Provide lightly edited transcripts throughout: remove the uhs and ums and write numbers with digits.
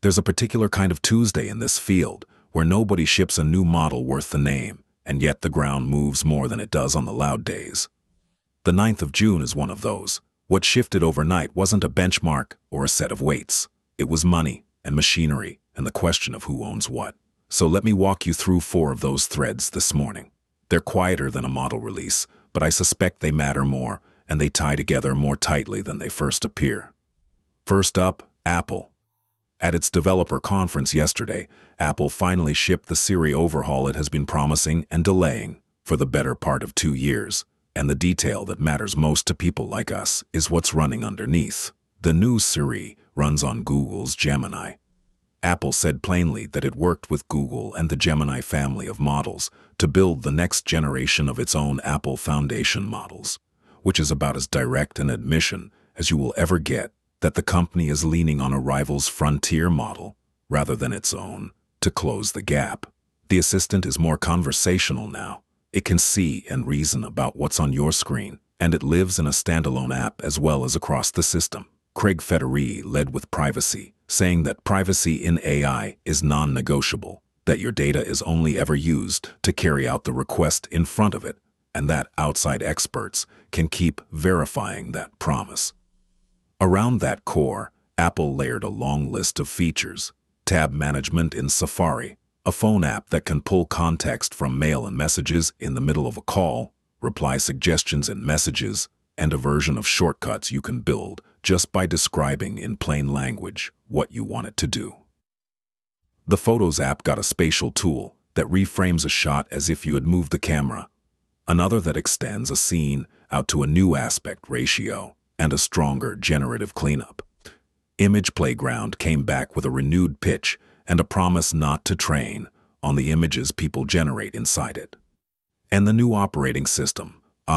There's a particular kind of Tuesday in this field where nobody ships a new model worth the name, and yet the ground moves more than it does on the loud days. The 9th of June is one of those. What shifted overnight wasn't a benchmark or a set of weights. It was money and machinery and the question of who owns what. So let me walk you through 4 of those threads this morning. They're quieter than a model release, but I suspect they matter more, and they tie together more tightly than they first appear. First up, Apple. At its developer conference yesterday, Apple finally shipped the Siri overhaul it has been promising and delaying for the better part of 2 years. And the detail that matters most to people like us is what's running underneath. The new Siri runs on Google's Gemini. Apple said plainly that it worked with Google and the Gemini family of models to build the next generation of its own Apple Foundation models, which is about as direct an admission as you will ever get that the company is leaning on a rival's frontier model rather than its own to close the gap. The assistant is more conversational now. It can see and reason about what's on your screen, and it lives in a standalone app as well as across the system. Craig Federighi led with privacy, saying that privacy in AI is non-negotiable, that your data is only ever used to carry out the request in front of it, and that outside experts can keep verifying that promise. Around that core, Apple layered a long list of features: tab management in Safari, a phone app that can pull context from mail and messages in the middle of a call, reply suggestions in messages, and a version of shortcuts you can build just by describing in plain language what you want it to do. The Photos app got a spatial tool that reframes a shot as if you had moved the camera, another that extends a scene out to a new aspect ratio, and a stronger generative cleanup. Image Playground came back with a renewed pitch and a promise not to train on the images people generate inside it. And the new operating system,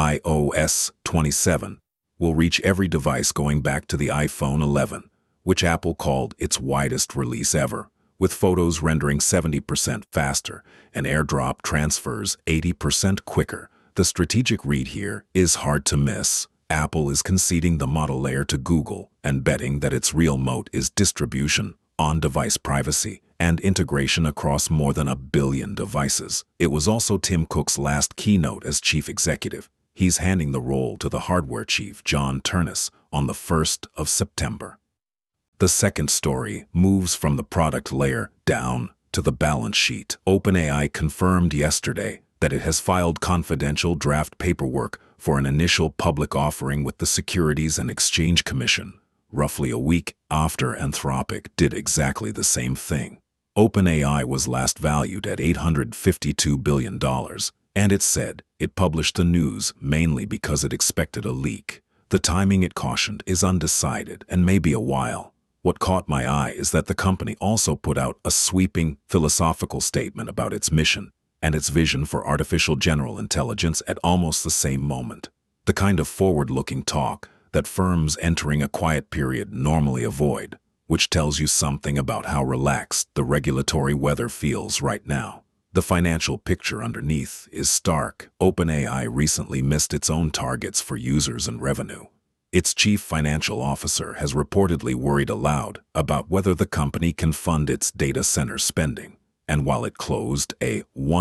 iOS 27, will reach every device going back to the iPhone 11, which Apple called its widest release ever, with Photos rendering 70% faster and AirDrop transfers 80% quicker. The strategic read here is hard to miss. Apple is conceding the model layer to Google and betting that its real moat is distribution, on-device privacy, and integration across more than 1 billion devices. It was also Tim Cook's last keynote as chief executive. He's handing the role to the hardware chief, John Ternus, on the 1st of September. The second story moves from the product layer down to the balance sheet. OpenAI confirmed yesterday that it has filed confidential draft paperwork for an initial public offering with the Securities and Exchange Commission, roughly a week after Anthropic did exactly the same thing. OpenAI was last valued at $852 billion, and it said it published the news mainly because it expected a leak. The timing, it cautioned, is undecided and may be a while. What caught my eye is that the company also put out a sweeping philosophical statement about its mission and its vision for artificial general intelligence at almost the same moment. The kind of forward-looking talk that firms entering a quiet period normally avoid, which tells you something about how relaxed the regulatory weather feels right now. The financial picture underneath is stark. OpenAI recently missed its own targets for users and revenue. Its chief financial officer has reportedly worried aloud about whether the company can fund its data center spending. And while it closed a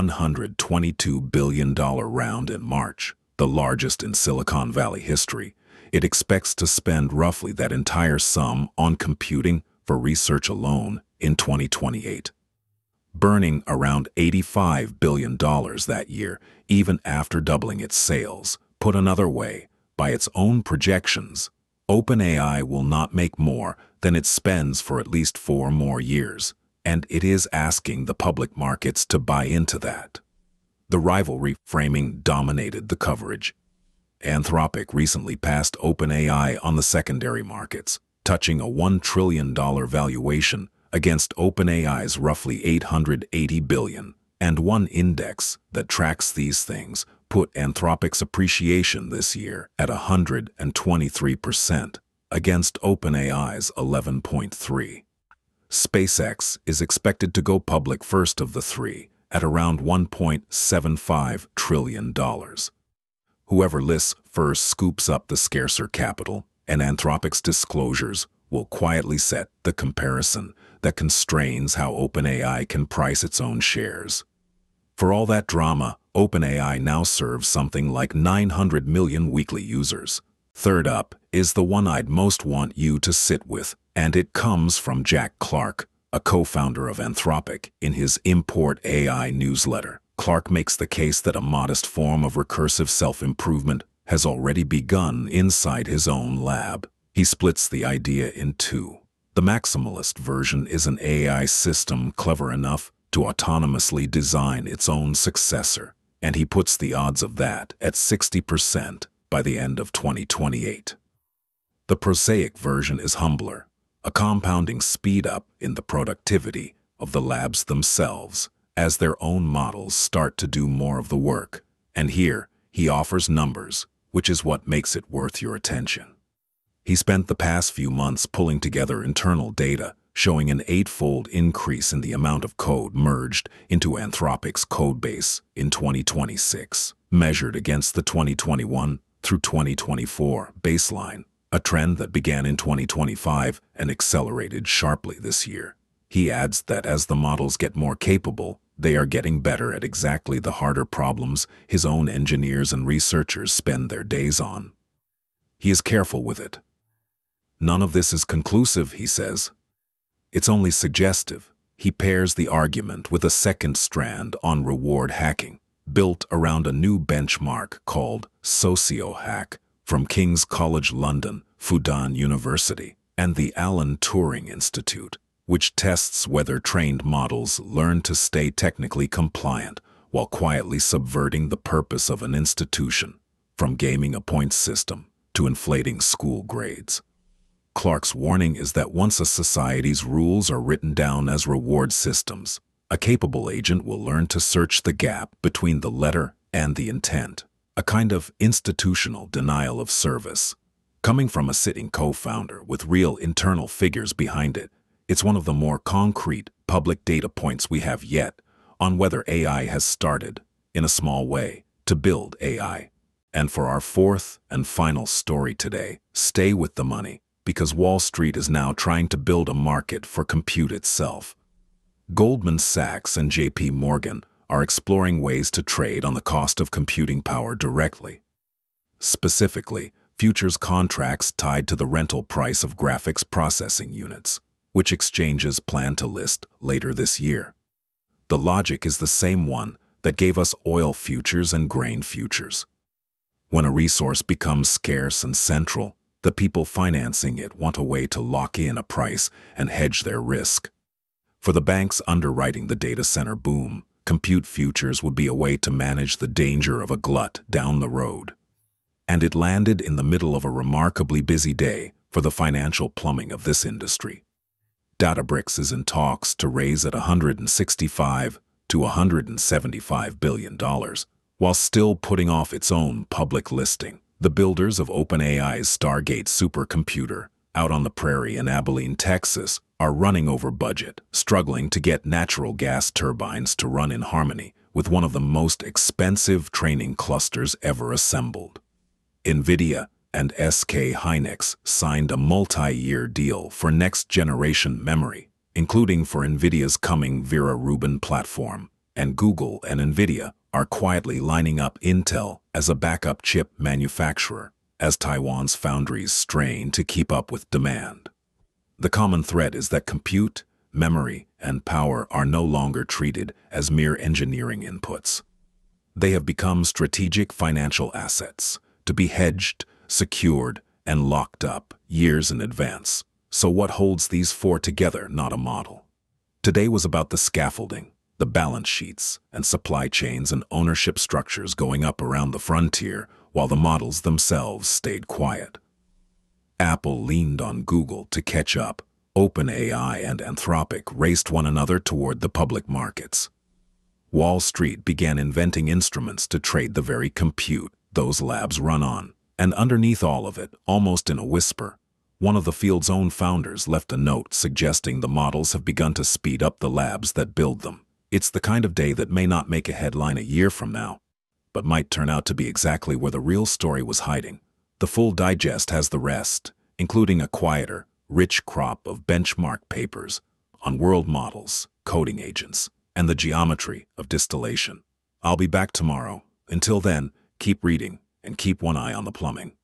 $122 billion round in March, the largest in Silicon Valley history, it expects to spend roughly that entire sum on computing for research alone in 2028, burning around $85 billion that year, even after doubling its sales. Put another way, by its own projections, OpenAI will not make more than it spends for at least 4 more years. And it is asking the public markets to buy into that. The rivalry framing dominated the coverage. Anthropic recently passed OpenAI on the secondary markets, touching a $1 trillion valuation against OpenAI's roughly $880 billion. And one index that tracks these things put Anthropic's appreciation this year at 123% against OpenAI's 11.3%. SpaceX is expected to go public first of the 3 at around $1.75 trillion. Whoever lists first scoops up the scarcer capital, and Anthropic's disclosures will quietly set the comparison that constrains how OpenAI can price its own shares. For all that drama, OpenAI now serves something like 900 million weekly users. Third up is the one I'd most want you to sit with, and it comes from Jack Clark, a co-founder of Anthropic, in his Import AI newsletter. Clark makes the case that a modest form of recursive self-improvement has already begun inside his own lab. He splits the idea in two. The maximalist version is an AI system clever enough to autonomously design its own successor, and he puts the odds of that at 60% by the end of 2028. The prosaic version is humbler, a compounding speed-up in the productivity of the labs themselves as their own models start to do more of the work. And here, he offers numbers, which is what makes it worth your attention. He spent the past few months pulling together internal data showing an 8-fold increase in the amount of code merged into Anthropic's codebase in 2026, measured against the 2021 through 2024 baseline, a trend that began in 2025 and accelerated sharply this year. He adds that as the models get more capable, they are getting better at exactly the harder problems his own engineers and researchers spend their days on. He is careful with it. None of this is conclusive, he says. It's only suggestive. He pairs the argument with a second strand on reward hacking, built around a new benchmark called SocioHack from King's College London, Fudan University, and the Alan Turing Institute, which tests whether trained models learn to stay technically compliant while quietly subverting the purpose of an institution, from gaming a points system to inflating school grades. Clark's warning is that once a society's rules are written down as reward systems, a capable agent will learn to search the gap between the letter and the intent, a kind of institutional denial of service. Coming from a sitting co-founder with real internal figures behind it, it's one of the more concrete public data points we have yet on whether AI has started, in a small way, to build AI. And for our fourth and final story today, stay with the money, because Wall Street is now trying to build a market for compute itself. Goldman Sachs and JP Morgan are exploring ways to trade on the cost of computing power directly. Specifically, futures contracts tied to the rental price of graphics processing units, which exchanges plan to list later this year. The logic is the same one that gave us oil futures and grain futures. When a resource becomes scarce and central, the people financing it want a way to lock in a price and hedge their risk. For the banks underwriting the data center boom, compute futures would be a way to manage the danger of a glut down the road. And it landed in the middle of a remarkably busy day for the financial plumbing of this industry. Databricks is in talks to raise at $165 to $175 billion, while still putting off its own public listing. The builders of OpenAI's Stargate supercomputer, out on the prairie in Abilene, Texas, are running over budget, struggling to get natural gas turbines to run in harmony with one of the most expensive training clusters ever assembled. NVIDIA and SK Hynix signed a multi-year deal for next-generation memory, including for NVIDIA's coming Vera Rubin platform, and Google and NVIDIA are quietly lining up Intel as a backup chip manufacturer as Taiwan's foundries strain to keep up with demand. The common thread is that compute, memory, and power are no longer treated as mere engineering inputs. They have become strategic financial assets to be hedged, secured, and locked up years in advance. So what holds these four together, not a model? Today was about the scaffolding, the balance sheets and supply chains and ownership structures going up around the frontier while the models themselves stayed quiet. Apple leaned on Google to catch up. OpenAI and Anthropic raced one another toward the public markets. Wall Street began inventing instruments to trade the very compute those labs run on. And underneath all of it, almost in a whisper, one of the field's own founders left a note suggesting the models have begun to speed up the labs that build them. It's the kind of day that may not make a headline a year from now, but might turn out to be exactly where the real story was hiding. The full digest has the rest, including a quieter, rich crop of benchmark papers on world models, coding agents, and the geometry of distillation. I'll be back tomorrow. Until then, keep reading and keep one eye on the plumbing.